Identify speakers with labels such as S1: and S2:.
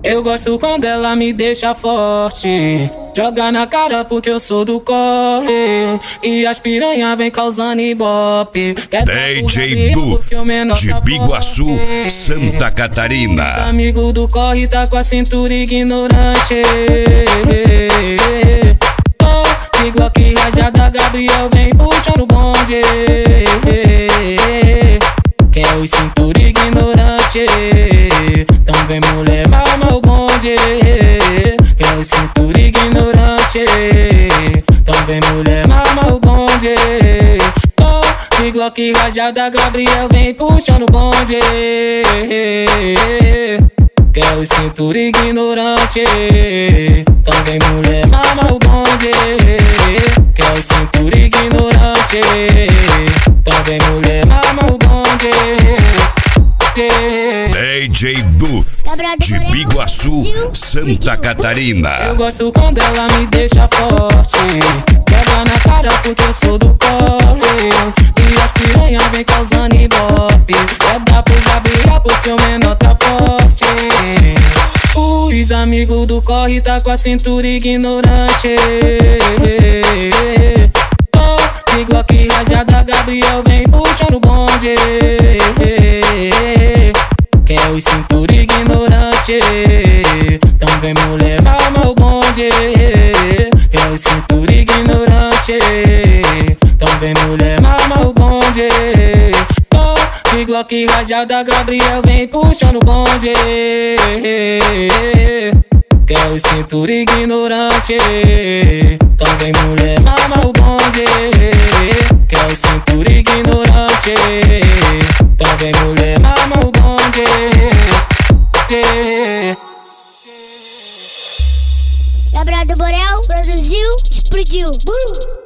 S1: Eu gosto quando ela me deixa forte, joga na cara porque eu sou do corre, e as piranha vem causando ibope.
S2: DJ Duf, de Biguaçu, Santa Catarina.
S1: Os amigos do corre tá com a cintura ignorante. De Glock rajada, Gabriel vem puxando o bonde. Quer os cintura ignorante, então vem mulher mama o bonde. Quer os cintura ignorante, então vem mulher mama o bonde. De Glock rajada, Gabriel vem puxando o bonde. Quer os cintura ignorante, então vem mulher mama o bonde. Quer os cintura ignorante, então vem mulher mama o bonde.
S2: DJ Duf, de Biguaçu, Santa Catarina.
S1: Eu gosto quando ela me deixa forte, joga na cara porque eu sou do corre, e as piranha vem causando ibope. É dar pro Gabriel porque o menor tá forte. Os amigos do corre tá com a cintura ignorante. De Glock rajada, Gabriel vem puxando o bonde. Quer os cintura ignorante, então vem mulher mama o bonde. Quer os cintura ignorante, então vem mulher mama o bonde. De Glock rajada, Gabriel vem puxando o bonde. Quer os cintura ignorante, então vem mulher mama o bonde. Quer os cintura ignorante, então vem mulher mama o bonde.
S3: Gabriel do Borel produziu, explodiu.